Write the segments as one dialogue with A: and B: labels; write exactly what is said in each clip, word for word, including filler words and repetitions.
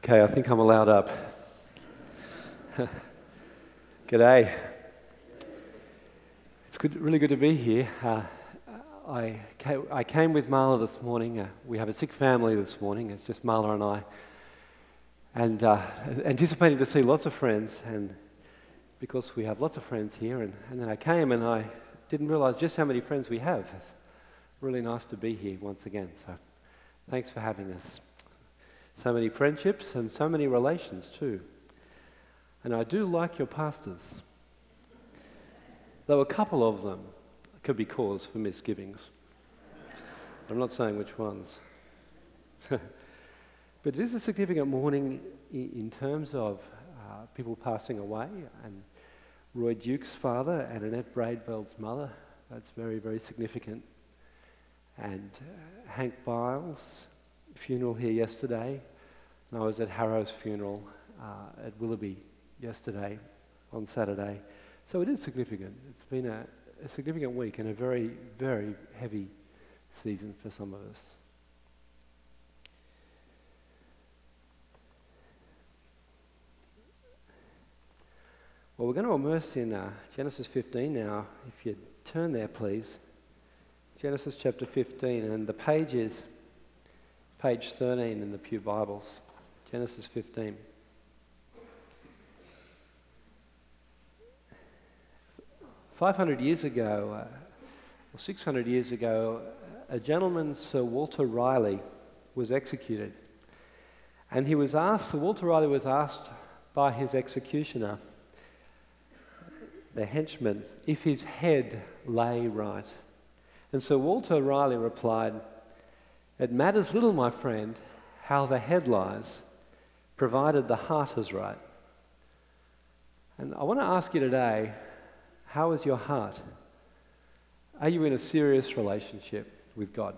A: Okay, I think I'm allowed up. G'day. It's good, really good to be here. Uh, I, came, I came with Marla this morning. Uh, we have a sick family this morning. It's just Marla and I. And uh, anticipating to see lots of friends, and because we have lots of friends here. And, and then I came and I didn't realise just how many friends we have. It's really nice to be here once again. So thanks for having us. So many friendships and so many relations too. And I do like your pastors. Though a couple of them could be cause for misgivings. I'm not saying which ones. But it is a significant morning in terms of uh, people passing away, and Roy Duke's father and Annette Braidveld's mother. That's very, very significant. And uh, Hank Biles' funeral here yesterday, and I was at Harrow's funeral uh, at Willoughby yesterday on Saturday. So it is significant. It's been a, a significant week and a very, very heavy season for some of us. Well, we're going to immerse in uh, Genesis fifteen now. If you'd turn there, please. Genesis chapter fifteen, and the page is page thirteen in the Pew Bibles. Genesis fifteen. five hundred years ago, uh, or six hundred years ago, a gentleman, Sir Walter Raleigh, was executed. And he was asked, Sir Walter Raleigh was asked by his executioner, the henchman, if his head lay right. And Sir Walter Raleigh replied, "It matters little, my friend, how the head lies, provided the heart is right." And I want to ask you today, how is your heart? Are you in a serious relationship with God?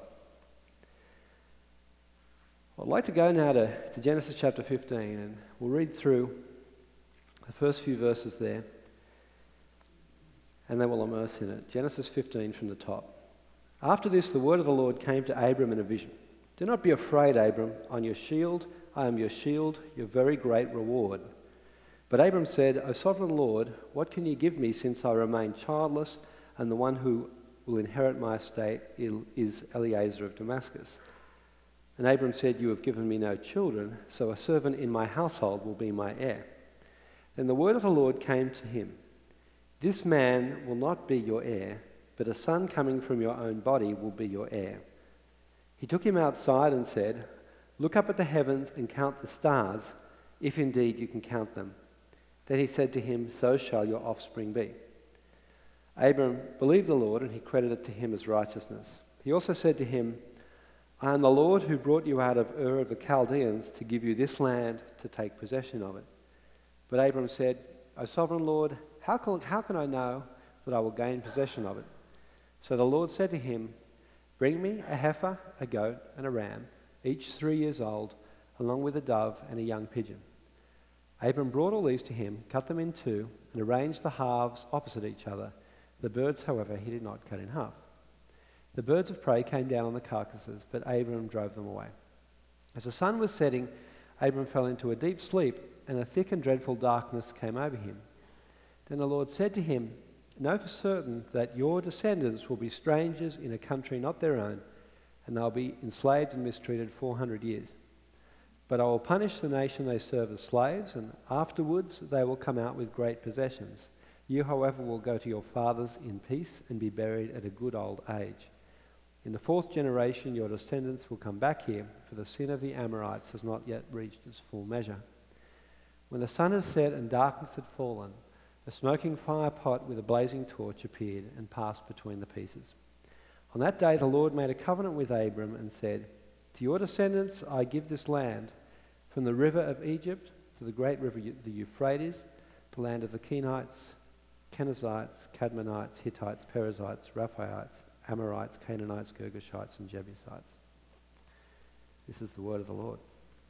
A: I'd like to go now to, to Genesis chapter fifteen, and we'll read through the first few verses there, and then we'll immerse in it. Genesis fifteen from the top. After this, the word of the Lord came to Abram in a vision. "Do not be afraid, Abram. On your shield, I am your shield, your very great reward." But Abram said, "O sovereign Lord, what can you give me since I remain childless, and the one who will inherit my estate is Eliezer of Damascus?" And Abram said, "You have given me no children, so a servant in my household will be my heir." Then the word of the Lord came to him, "This man will not be your heir, but a son coming from your own body will be your heir." He took him outside and said, "Look up at the heavens and count the stars, if indeed you can count them." Then he said to him, "So shall your offspring be." Abram believed the Lord, and he credited it to him as righteousness. He also said to him, "I am the Lord who brought you out of Ur of the Chaldeans to give you this land to take possession of it." But Abram said, "O sovereign Lord, how can, how can I know that I will gain possession of it?" So the Lord said to him, "Bring me a heifer, a goat, and a ram, each three years old, along with a dove and a young pigeon." Abram brought all these to him, cut them in two, and arranged the halves opposite each other. The birds, however, he did not cut in half. The birds of prey came down on the carcasses, but Abram drove them away. As the sun was setting, Abram fell into a deep sleep, and a thick and dreadful darkness came over him. Then the Lord said to him, "Know for certain that your descendants will be strangers in a country not their own, and they'll be enslaved and mistreated four hundred years. But I will punish the nation they serve as slaves, and afterwards they will come out with great possessions. You, however, will go to your fathers in peace and be buried at a good old age. In the fourth generation your descendants will come back here, for the sin of the Amorites has not yet reached its full measure." When the sun had set and darkness had fallen, a smoking fire pot with a blazing torch appeared and passed between the pieces. On that day the Lord made a covenant with Abram and said, "To your descendants I give this land, from the river of Egypt to the great river the Euphrates, the land of the Kenites, Kenizzites, Cadmonites, Hittites, Perizzites, Rephaites, Amorites, Canaanites, Girgashites, and Jebusites." This is the word of the Lord.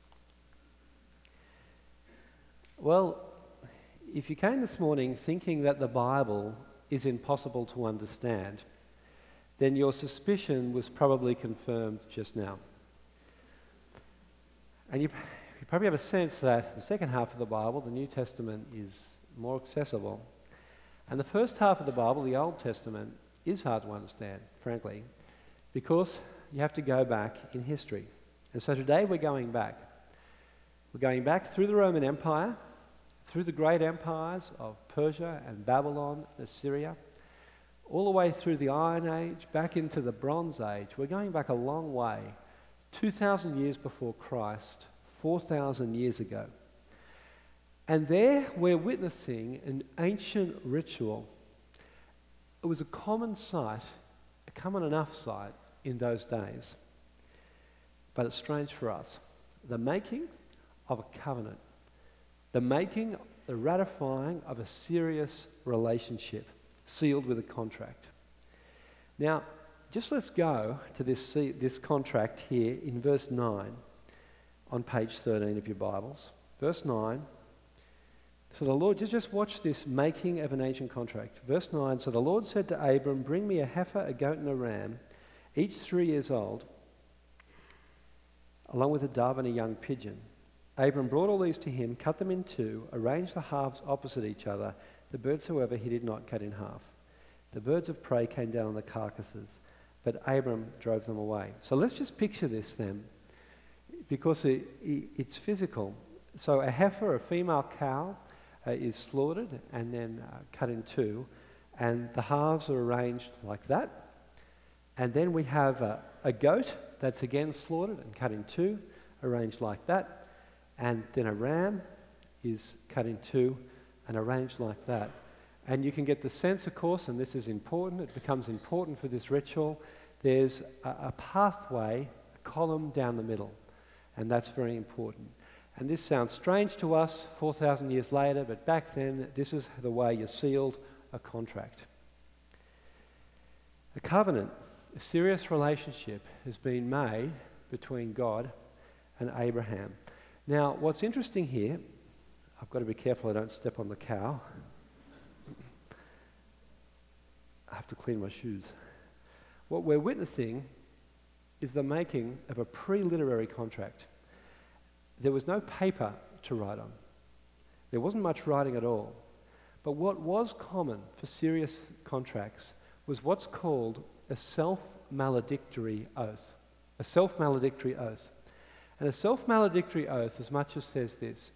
A: Well, if you came this morning thinking that the Bible is impossible to understand, then your suspicion was probably confirmed just now. And you, you probably have a sense that the second half of the Bible, the New Testament, is more accessible. And the first half of the Bible, the Old Testament, is hard to understand, frankly, because you have to go back in history. And so today we're going back. We're going back through the Roman Empire, through the great empires of Persia and Babylon, Assyria, all the way through the Iron Age, back into the Bronze Age. We're going back a long way, two thousand years before Christ, four thousand years ago. And there we're witnessing an ancient ritual. It was a common sight, a common enough sight in those days. But it's strange for us. The making of a covenant. The making, the ratifying of a serious relationship sealed with a contract. Now, just let's go to this, this contract here in verse nine on page thirteen of your Bibles. Verse nine. So the Lord, just, just watch this making of an ancient contract. Verse nine, so the Lord said to Abram, bring me a heifer, a goat and a ram, each three years old, along with a dove and a young pigeon. Abram brought all these to him, cut them in two, arranged the halves opposite each other. The birds, however, he did not cut in half. The birds of prey came down on the carcasses, but Abram drove them away. So let's just picture this then, because it, it, it's physical. So a heifer, a female cow, uh, is slaughtered and then uh, cut in two, and the halves are arranged like that. And then we have a, a goat that's again slaughtered and cut in two, arranged like that. And then a ram is cut in two and arranged like that. And you can get the sense, of course, and this is important, it becomes important for this ritual, there's a, a pathway, a column down the middle, and that's very important. And this sounds strange to us four thousand years later, but back then, this is the way you sealed a contract. A covenant, a serious relationship, has been made between God and Abraham. Now, what's interesting here, I've got to be careful I don't step on the cow. I have to clean my shoes. What we're witnessing is the making of a pre-literary contract. There was no paper to write on. There wasn't much writing at all. But what was common for serious contracts was what's called a self-maledictory oath. A self-maledictory oath. And a self-maledictory oath as much as says this: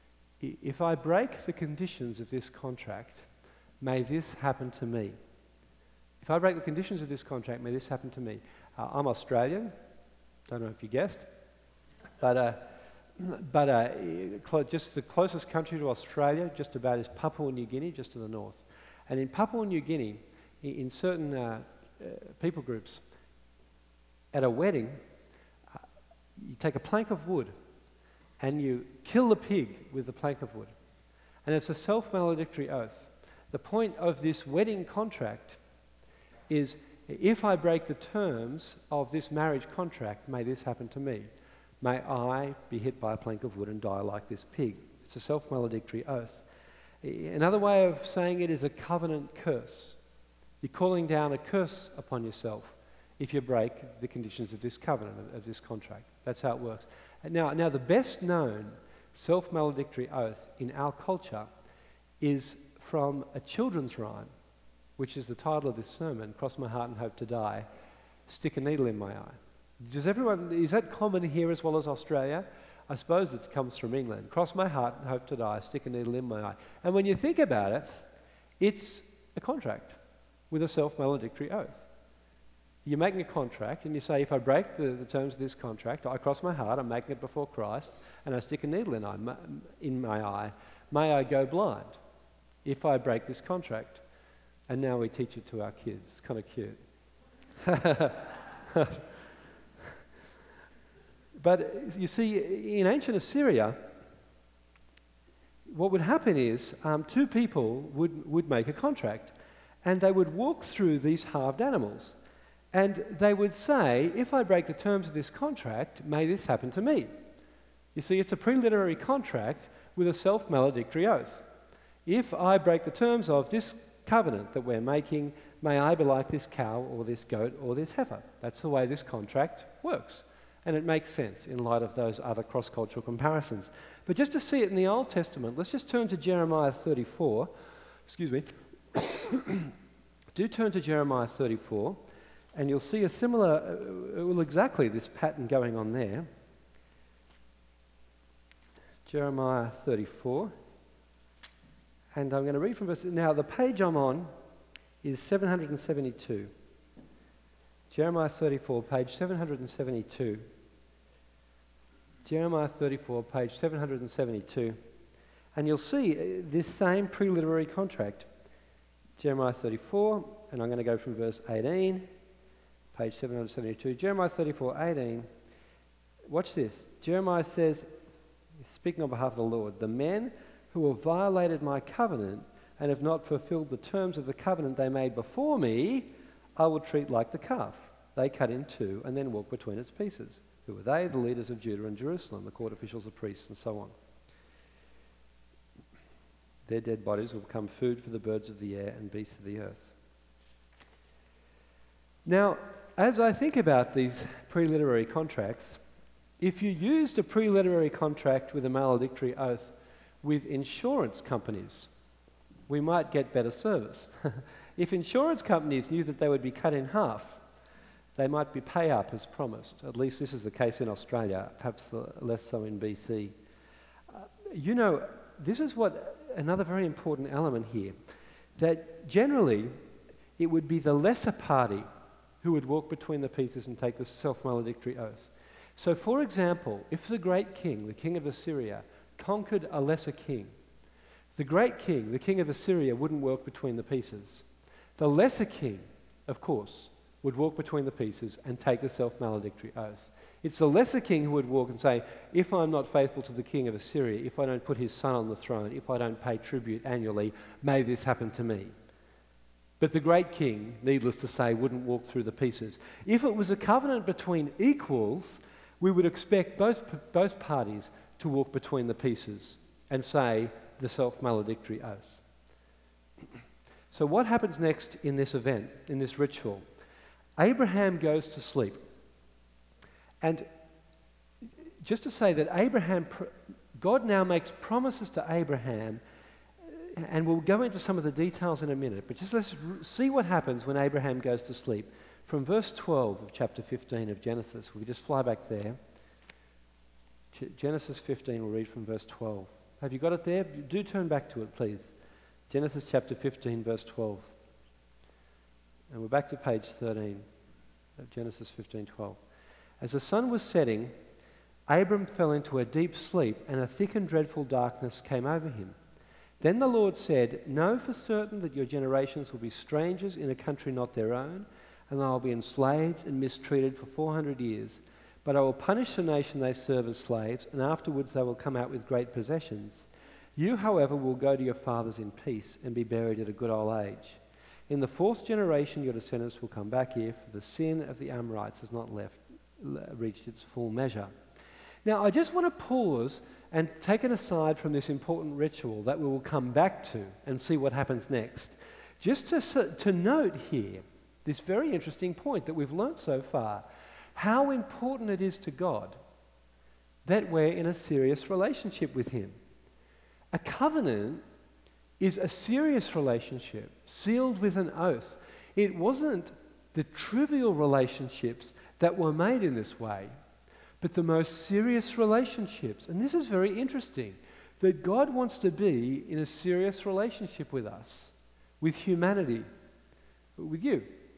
A: if I break the conditions of this contract, may this happen to me. If I break the conditions of this contract, may this happen to me. Uh, I'm Australian. Don't know if you guessed. But uh, but uh, cl- just the closest country to Australia, just about, is Papua New Guinea, just to the north. And in Papua New Guinea, in, in certain uh, uh, people groups, at a wedding, uh, you take a plank of wood and you kill the pig with the plank of wood. And it's a self-maledictory oath. The point of this wedding contract is, if I break the terms of this marriage contract, may this happen to me. May I be hit by a plank of wood and die like this pig. It's a self-maledictory oath. Another way of saying it is a covenant curse. You're calling down a curse upon yourself if you break the conditions of this covenant, of, of this contract. That's how it works. Now, now the best known self-maledictory oath in our culture is from a children's rhyme, which is the title of this sermon, Cross My Heart and Hope to Die, Stick a Needle in My Eye. Does everyone, is that common here as well as Australia? I suppose it comes from England. Cross my heart and hope to die, stick a needle in my eye. And when you think about it, it's a contract with a self-maledictory oath. You're making a contract and you say, if I break the, the terms of this contract, I cross my heart, I'm making it before Christ, and I stick a needle in, eye, in my eye, may I go blind if I break this contract. And now we teach it to our kids. It's kind of cute. But you see, in ancient Assyria, what would happen is um, two people would, would make a contract, and they would walk through these halved animals. And they would say, if I break the terms of this contract, may this happen to me. You see, it's a pre-literary contract with a self-maledictory oath. If I break the terms of this covenant that we're making, may I be like this cow or this goat or this heifer. That's the way this contract works. And it makes sense in light of those other cross-cultural comparisons. But just to see it in the Old Testament, let's just turn to Jeremiah thirty-four. Excuse me. Do turn to Jeremiah thirty-four, and you'll see a similar, uh, well, exactly this pattern going on there. Jeremiah thirty-four. And I'm going to read from verse... Now, the page I'm on is seven hundred seventy-two. Jeremiah thirty-four, page seven hundred seventy-two. Jeremiah thirty-four, page seven hundred seventy-two. And you'll see uh, this same pre-literary contract. Jeremiah thirty-four, and I'm going to go from verse eighteen, page seven hundred seventy-two. Jeremiah thirty-four, eighteen. Watch this. Jeremiah says, speaking on behalf of the Lord, "The men who have violated my covenant and have not fulfilled the terms of the covenant they made before me, I will treat like the calf. They cut in two and then walk between its pieces. Who are they? The leaders of Judah and Jerusalem, the court officials, the priests, and so on. Their dead bodies will become food for the birds of the air and beasts of the earth." Now, as I think about these pre-literary contracts, if you used a pre-literary contract with a maledictory oath with insurance companies, we might get better service. If insurance companies knew that they would be cut in half, they might be pay up as promised. At least this is the case in Australia, perhaps less so in B C. Uh, you know, this is what another very important element here, that generally it would be the lesser party who would walk between the pieces and take the self-maledictory oath. So, for example, if the great king, the king of Assyria, conquered a lesser king, the great king, the king of Assyria, wouldn't walk between the pieces. The lesser king, of course, would walk between the pieces and take the self-maledictory oath. It's the lesser king who would walk and say, if I'm not faithful to the king of Assyria, if I don't put his son on the throne, if I don't pay tribute annually, may this happen to me. But the great king, needless to say, wouldn't walk through the pieces. If it was a covenant between equals, we would expect both, both parties to walk between the pieces and say the self-maledictory oath. So what happens next in this event, in this ritual? Abraham goes to sleep. And just to say that Abraham, God now makes promises to Abraham, and we'll go into some of the details in a minute, but just let's see what happens when Abraham goes to sleep. From verse twelve of chapter fifteen of Genesis, we just fly back there. Genesis fifteen, we'll read from verse twelve. Have you got it there? Do turn back to it, please. Genesis chapter fifteen, verse twelve. And we're back to page thirteen of Genesis fifteen twelve. As the sun was setting, Abram fell into a deep sleep, and a thick and dreadful darkness came over him. Then the Lord said, "Know for certain that your generations will be strangers in a country not their own, and they will be enslaved and mistreated for four hundred years. But I will punish the nation they serve as slaves, and afterwards they will come out with great possessions. You, however, will go to your fathers in peace and be buried at a good old age. In the fourth generation your descendants will come back here, for the sin of the Amorites has not left, reached its full measure." Now, I just want to pause and take an aside from this important ritual that we will come back to and see what happens next. Just to, to note here this very interesting point that we've learnt so far, how important it is to God that we're in a serious relationship with Him. A covenant is a serious relationship sealed with an oath. It wasn't the trivial relationships that were made in this way, but the most serious relationships. And this is very interesting, that God wants to be in a serious relationship with us, with humanity, with you.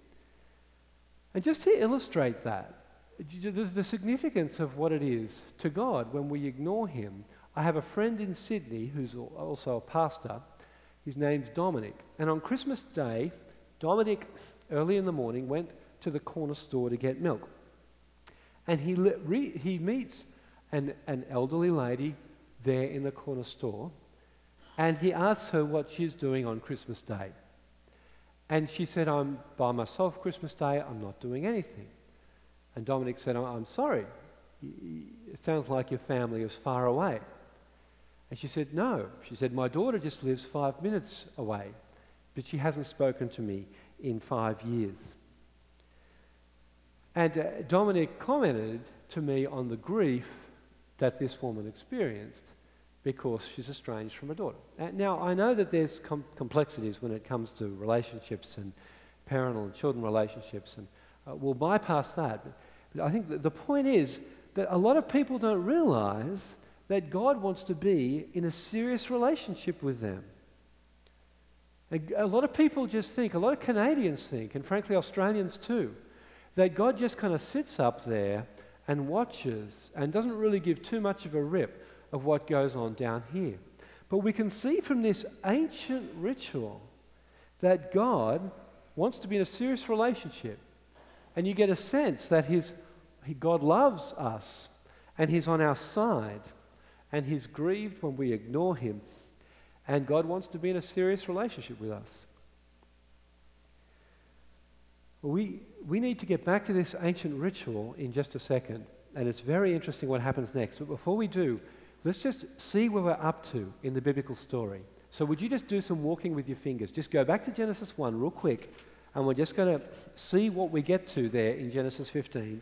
A: And just to illustrate that, the significance of what it is to God when we ignore Him. I have a friend in Sydney who's also a pastor. His name's Dominic. And on Christmas Day, Dominic, early in the morning, went to the corner store to get milk. And he, re, he meets an, an elderly lady there in the corner store, and he asks her what she's doing on Christmas Day. And she said, "I'm by myself Christmas Day, I'm not doing anything." And Dominic said, "I'm sorry, it sounds like your family is far away." And she said, "No." She said, "My daughter just lives five minutes away, but she hasn't spoken to me in five years." And uh, Dominic commented to me on the grief that this woman experienced because she's estranged from her daughter. Uh, now, I know that there's com- complexities when it comes to relationships and parental and children relationships, and uh, we'll bypass that. But, but I think that the point is that a lot of people don't realize that God wants to be in a serious relationship with them. And a lot of people just think, a lot of Canadians think, and frankly Australians too, that God just kind of sits up there and watches and doesn't really give too much of a rip of what goes on down here. But we can see from this ancient ritual that God wants to be in a serious relationship. And you get a sense that his, he, God loves us and he's on our side and he's grieved when we ignore him. And God wants to be in a serious relationship with us. We, we need to get back to this ancient ritual in just a second, and it's very interesting what happens next. But before we do, let's just see where we're up to in the biblical story. So would you just do some walking with your fingers? Just go back to Genesis one real quick, and we're just going to see what we get to there in Genesis fifteen.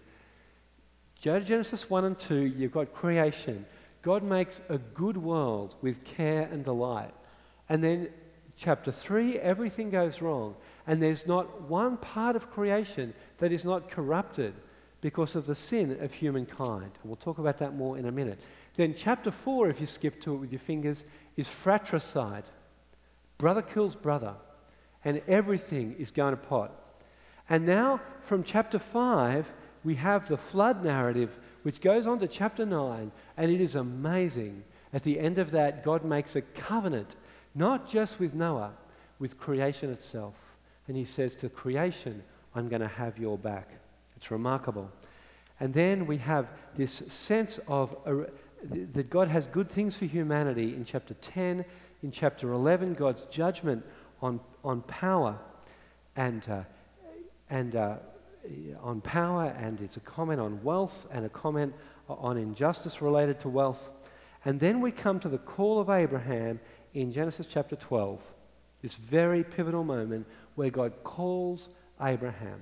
A: Go to Genesis one and two, you've got creation. God makes a good world with care and delight. And then chapter three, everything goes wrong. And there's not one part of creation that is not corrupted because of the sin of humankind. And we'll talk about that more in a minute. Then chapter four, if you skip to it with your fingers, is fratricide. Brother kills brother. And everything is going to pot. And now from chapter five, we have the flood narrative, which goes on to chapter nine. And it is amazing. At the end of that, God makes a covenant, not just with Noah, with creation itself. And he says to creation, I'm going to have your back. It's remarkable. And then we have this sense of uh, that God has good things for humanity in chapter ten. In chapter eleven, God's judgment on, on power and, uh, and uh, on power, and it's a comment on wealth and a comment on injustice related to wealth. And then we come to the call of Abraham in Genesis chapter twelve. This very pivotal moment where God calls Abraham.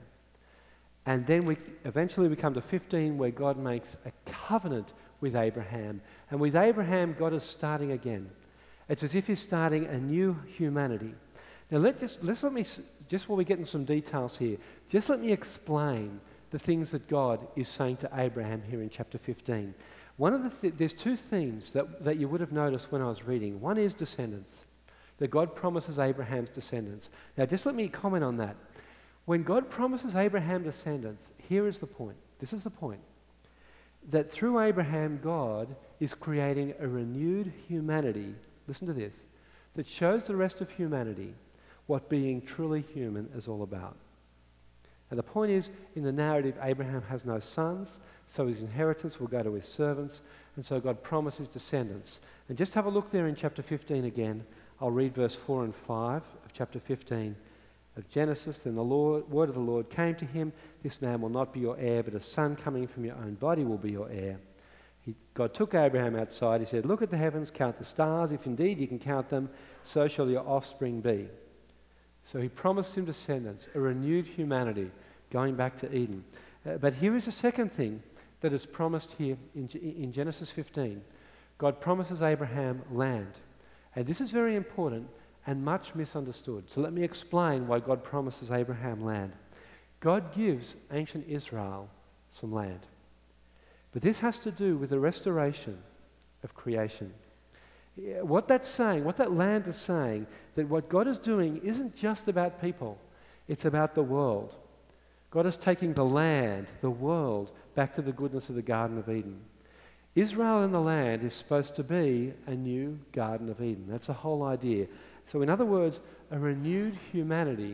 A: And then we eventually we come to fifteen, where God makes a covenant with Abraham. And with Abraham, God is starting again. It's as if he's starting a new humanity. Now let just let's let me just while we get into some details here, just let me explain the things that God is saying to Abraham here in chapter fifteen. One of the th- there's two themes that, that you would have noticed when I was reading. One is descendants. That God promises Abraham's descendants. Now just let me comment on that. When God promises Abraham descendants, here is the point. This is the point. That through Abraham, God is creating a renewed humanity, listen to this, that shows the rest of humanity what being truly human is all about. And the point is, in the narrative, Abraham has no sons, so his inheritance will go to his servants, and so God promises descendants. And just have a look there in chapter fifteen again. I'll read verse four and five of chapter fifteen of Genesis. Then the Lord, word of the Lord came to him, this man will not be your heir, but a son coming from your own body will be your heir. He, God took Abraham outside. He said, look at the heavens, count the stars. If indeed you can count them, so shall your offspring be. So he promised him descendants, a renewed humanity, going back to Eden. Uh, but here is a second thing that is promised here in, in Genesis fifteen. God promises Abraham land. And this is very important and much misunderstood. So let me explain why God promises Abraham land. God gives ancient Israel some land. But this has to do with the restoration of creation. What that's saying, what that land is saying, that what God is doing isn't just about people, it's about the world. God is taking the land, the world, back to the goodness of the Garden of Eden. Israel in the land is supposed to be a new Garden of Eden. That's the whole idea. So in other words, a renewed humanity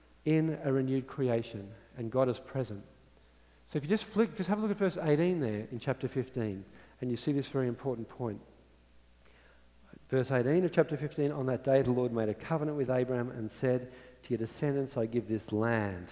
A: in a renewed creation, and God is present. So if you just flick, just have a look at verse eighteen there in chapter fifteen, and you see this very important point. Verse eighteen of chapter fifteen, on that day the Lord made a covenant with Abraham and said, to your descendants I give this land.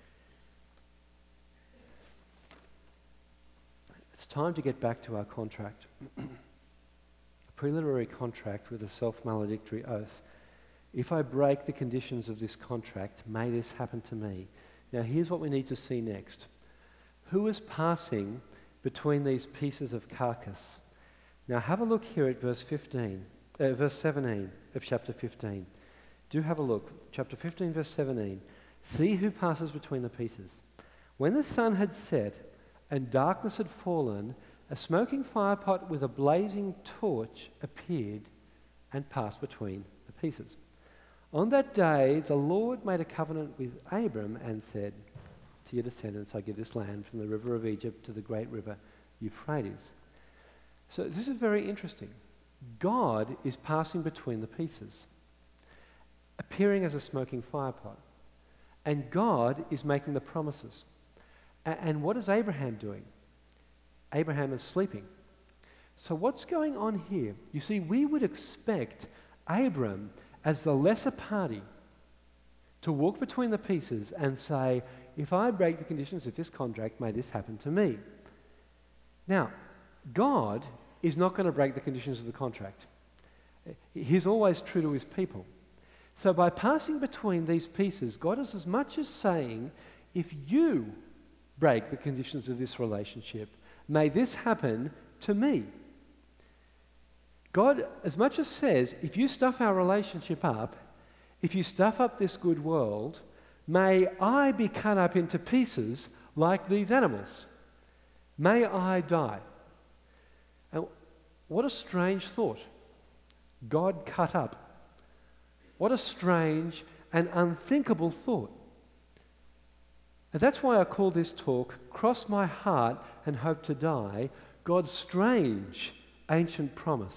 A: It's time to get back to our contract. A preliminary contract with a self-maledictory oath. If I break the conditions of this contract, may this happen to me. Now here's what we need to see next. Who was passing between these pieces of carcass? Now have a look here at verse fifteen, uh, verse seventeen of chapter fifteen. Do have a look. Chapter fifteen, verse seventeen. See who passes between the pieces. When the sun had set and darkness had fallen, a smoking firepot with a blazing torch appeared and passed between the pieces. On that day, the Lord made a covenant with Abram and said, to your descendants, I give this land from the river of Egypt to the great river Euphrates. So this is very interesting. God is passing between the pieces, appearing as a smoking firepot. And God is making the promises. A- and what is Abraham doing? Abraham is sleeping. So what's going on here? You see, we would expect Abram, as the lesser party, to walk between the pieces and say, if I break the conditions of this contract, may this happen to me. Now, God is not going to break the conditions of the contract. He's always true to his people. So by passing between these pieces, God is as much as saying, if you break the conditions of this relationship, may this happen to me. God as much as says, if you stuff our relationship up, if you stuff up this good world, may I be cut up into pieces like these animals. May I die. And what a strange thought. God cut up. What a strange and unthinkable thought. And that's why I call this talk, Cross My Heart and Hope to Die, God's strange ancient promise.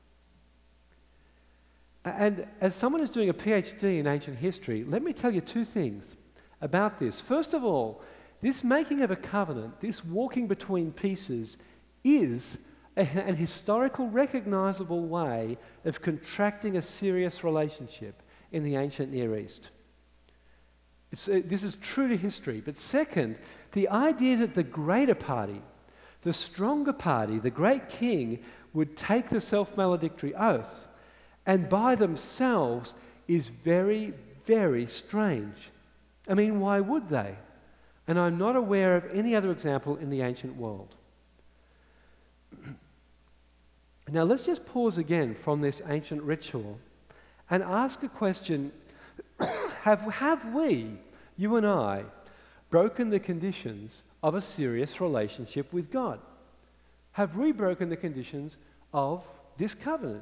A: And as someone who's doing a PhD in ancient history, let me tell you two things about this. First of all, this making of a covenant, this walking between pieces, is a, an historical, recognizable way of contracting a serious relationship in the ancient Near East. It's, uh, this is true to history. But second, the idea that the greater party, the stronger party, the great king, would take the self-maledictory oath and by themselves is very, very strange. I mean, why would they? And I'm not aware of any other example in the ancient world. Now let's just pause again from this ancient ritual and ask a question. have, have we, you and I, broken the conditions of a serious relationship with God? Have we broken the conditions of this covenant?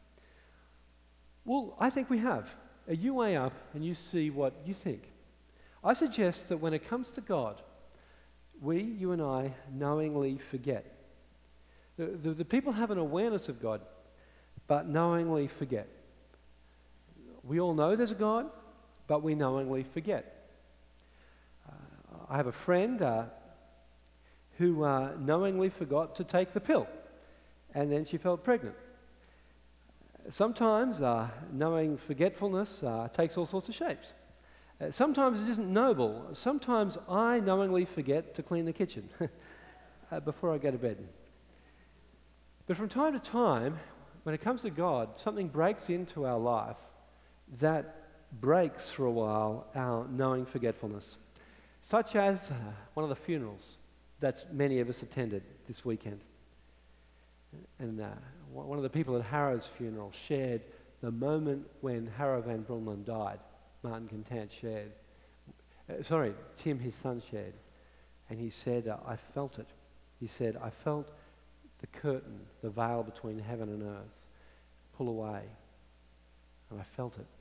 A: Well, I think we have. You weigh up and you see what you think. I suggest that when it comes to God, we, you and I, knowingly forget. The, the, the people have an awareness of God, but knowingly forget. We all know there's a God, but we knowingly forget. Uh, I have a friend uh, who uh, knowingly forgot to take the pill, and then she felt pregnant. Sometimes uh, knowing forgetfulness uh, takes all sorts of shapes. Uh, sometimes it isn't noble. Sometimes I knowingly forget to clean the kitchen uh, before I go to bed. But from time to time, when it comes to God, something breaks into our life that breaks for a while our knowing forgetfulness, such as uh, one of the funerals that many of us attended this weekend. And uh, one of the people at Harrow's funeral shared the moment when Harrow Van Brunlen died. Martin Contant shared. Uh, sorry, Tim, his son, shared. And he said, uh, I felt it. He said, I felt the curtain, the veil between heaven and earth, pull away. And I felt it.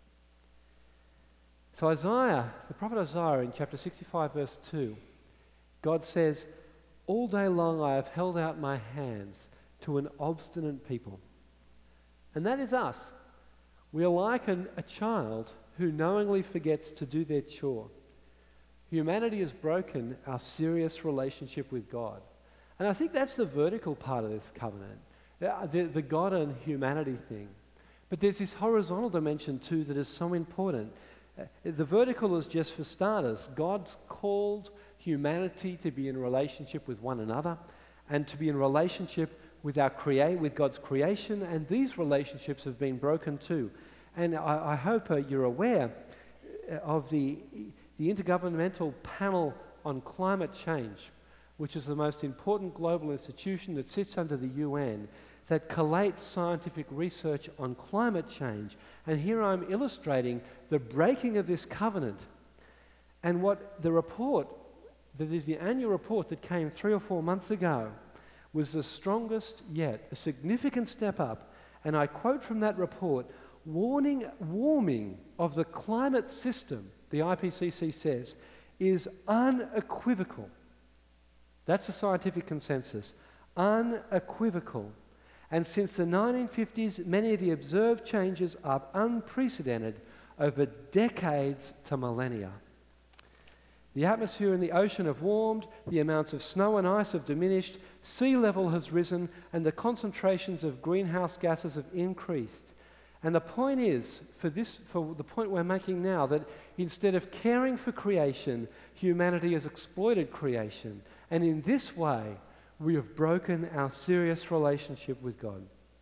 A: So Isaiah, the prophet Isaiah in chapter sixty-five verse two, God says, all day long I have held out my hands to an obstinate people. And that is us. We are like an, a child who knowingly forgets to do their chore. Humanity has broken our serious relationship with God. And I think that's the vertical part of this covenant, the, the God and humanity thing. But there's this horizontal dimension too that is so important. Uh, the vertical is just for starters. God's called humanity to be in relationship with one another and to be in relationship with our create, with God's creation, and these relationships have been broken too. And I, I hope uh, you're aware of the, the Intergovernmental Panel on Climate Change, which is the most important global institution that sits under the U N, that collates scientific research on climate change. And here I'm illustrating the breaking of this covenant. And what the report, that is the annual report that came three or four months ago, was the strongest yet, a significant step up. And I quote from that report, warning, warming of the climate system, the I P C C says, is unequivocal. That's the scientific consensus, unequivocal. And since the nineteen fifties, many of the observed changes are unprecedented over decades to millennia. The atmosphere and the ocean have warmed, the amounts of snow and ice have diminished, sea level has risen, and the concentrations of greenhouse gases have increased. And the point is, for this, for the point we're making now, that instead of caring for creation, humanity has exploited creation. And in this way, we have broken our serious relationship with God.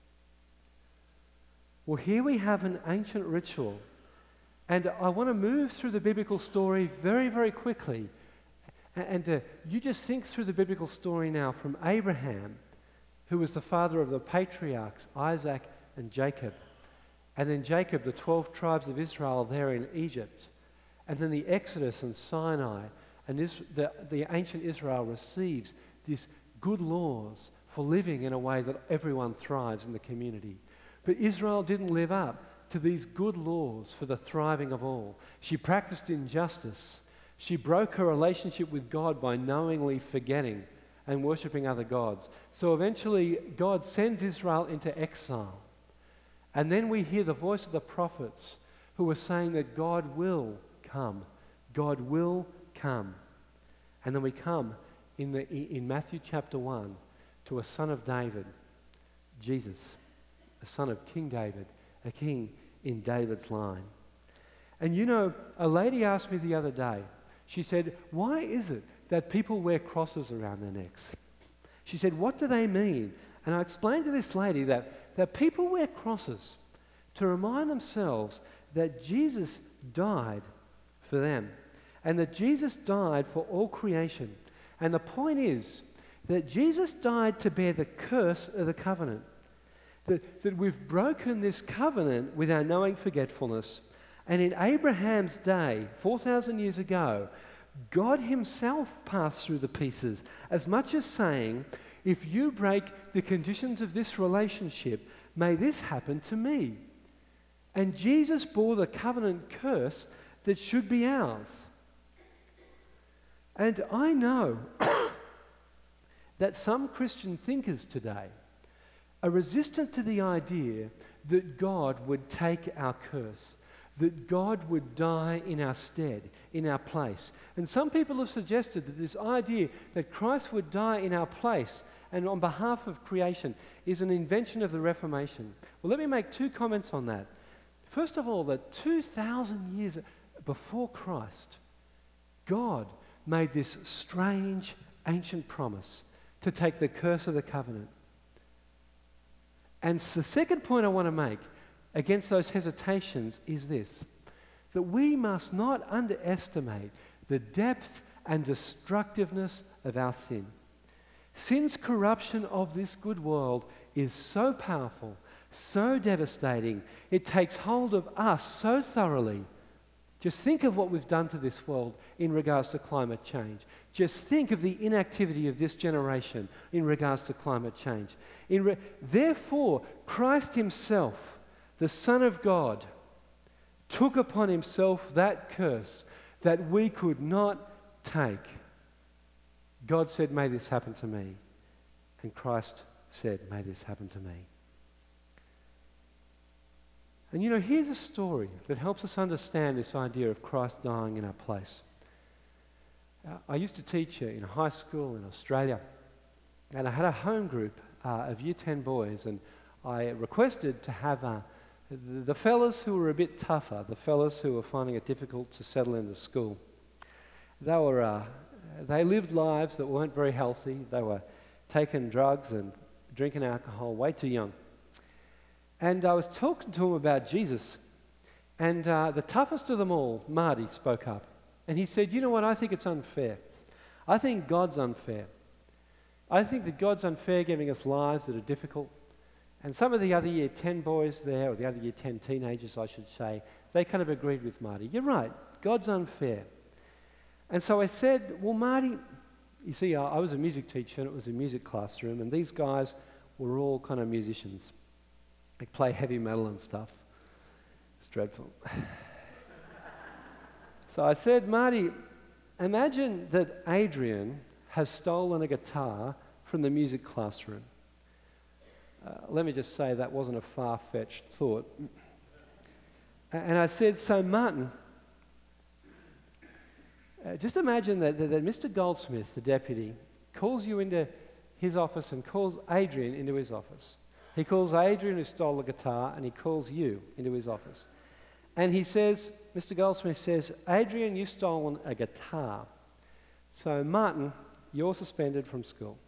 A: Well, here we have an ancient ritual. And I want to move through the biblical story very, very quickly. And uh, you just think through the biblical story now from Abraham, who was the father of the patriarchs, Isaac and Jacob. And then Jacob, the twelve tribes of Israel there in Egypt. And then the Exodus and Sinai. And this, the, the ancient Israel receives these good laws for living in a way that everyone thrives in the community. But Israel didn't live up to these good laws for the thriving of all. She practiced injustice. She broke her relationship with God by knowingly forgetting and worshipping other gods. So eventually God sends Israel into exile. And then we hear the voice of the prophets who are saying that God will come. God will come. And then we come in, the, in Matthew chapter one to a son of David, Jesus, a son of King David, a king in David's line. And you know, a lady asked me the other day, she said, why is it that people wear crosses around their necks? She said, what do they mean? And I explained to this lady that, that people wear crosses to remind themselves that Jesus died for them and that Jesus died for all creation. And the point is that Jesus died to bear the curse of the covenant. That, that we've broken this covenant with our knowing forgetfulness. And in Abraham's day, four thousand years ago, God himself passed through the pieces, as much as saying, if you break the conditions of this relationship, may this happen to me. And Jesus bore the covenant curse that should be ours. And I know that some Christian thinkers today are resistant to the idea that God would take our curse, that God would die in our stead, in our place. And some people have suggested that this idea that Christ would die in our place and on behalf of creation is an invention of the Reformation. Well, let me make two comments on that. First of all, that two thousand years before Christ, God made this strange ancient promise to take the curse of the covenant. And the second point I want to make against those hesitations is this, that we must not underestimate the depth and destructiveness of our sin. Sin's corruption of this good world is so powerful, so devastating, it takes hold of us so thoroughly. Just think of what we've done to this world in regards to climate change. Just think of the inactivity of this generation in regards to climate change. In re- Therefore, Christ himself, the Son of God, took upon himself that curse that we could not take. God said, may this happen to me. And Christ said, may this happen to me. And you know, here's a story that helps us understand this idea of Christ dying in our place. Uh, I used to teach uh, in a high school in Australia, and I had a home group uh, of year ten boys, and I requested to have uh, the, the fellas who were a bit tougher, the fellas who were finding it difficult to settle into school. They were, uh, they lived lives that weren't very healthy. They were taking drugs and drinking alcohol way too young. And I was talking to him about Jesus, and uh, the toughest of them all, Marty, spoke up. And he said, you know what, I think it's unfair. I think God's unfair. I think that God's unfair giving us lives that are difficult. And some of the other year ten boys there, or the other year ten teenagers, I should say, they kind of agreed with Marty. You're right, God's unfair. And so I said, well, Marty, you see, I, I was a music teacher and it was a music classroom, and these guys were all kind of musicians. They play heavy metal and stuff. It's dreadful. So I said, Marty, imagine that Adrian has stolen a guitar from the music classroom. Uh, let me just say that wasn't a far-fetched thought. And I said, so Martin, uh, just imagine that, that, that Mister Goldsmith, the deputy, calls you into his office and calls Adrian into his office. He calls Adrian who stole the guitar, and he calls you into his office. And he says, Mister Goldsmith says, Adrian, you've stolen a guitar. So Martin, you're suspended from school.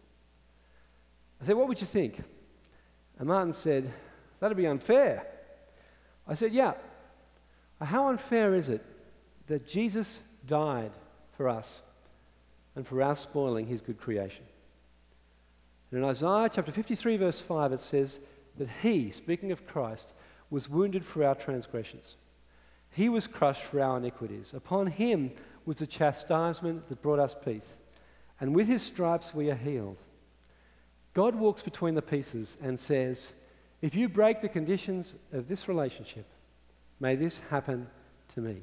A: I said, what would you think? And Martin said, that'd be unfair. I said, yeah. How unfair is it that Jesus died for us and for our spoiling his good creation? And in Isaiah chapter fifty-three, verse five, it says that he, speaking of Christ, was wounded for our transgressions. He was crushed for our iniquities. Upon him was the chastisement that brought us peace. And with his stripes we are healed. God walks between the pieces and says, if you break the conditions of this relationship, may this happen to me.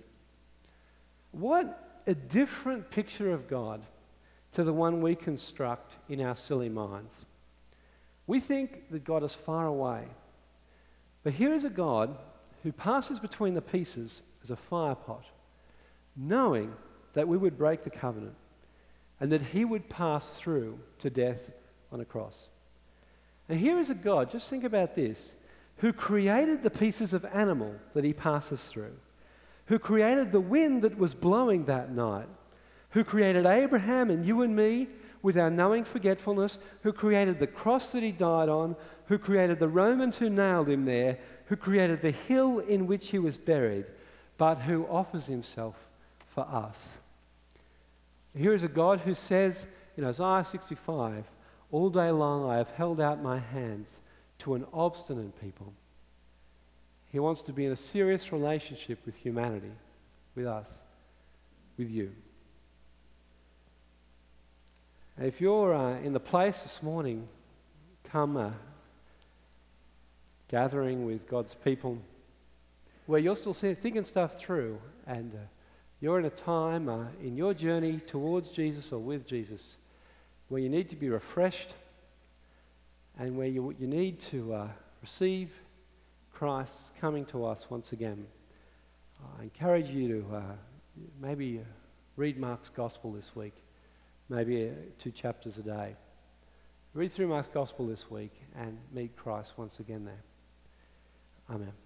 A: What a different picture of God to the one we construct in our silly minds. We think that God is far away. But here is a God who passes between the pieces as a fire pot, knowing that we would break the covenant and that he would pass through to death on a cross. And here is a God, just think about this, who created the pieces of animal that he passes through, who created the wind that was blowing that night, who created Abraham and you and me with our knowing forgetfulness, who created the cross that he died on, who created the Romans who nailed him there, who created the hill in which he was buried, but who offers himself for us. Here is a God who says in Isaiah sixty-five, all day long I have held out my hands to an obstinate people. He wants to be in a serious relationship with humanity, with us, with you. And if you're uh, in the place this morning, come uh, gathering with God's people, where you're still thinking stuff through, and uh, you're in a time uh, in your journey towards Jesus or with Jesus where you need to be refreshed and where you, you need to uh, receive Christ coming to us once again. I encourage you to uh, maybe read Mark's Gospel this week, maybe uh, two chapters a day. Read through Mark's Gospel this week and meet Christ once again there. Amen.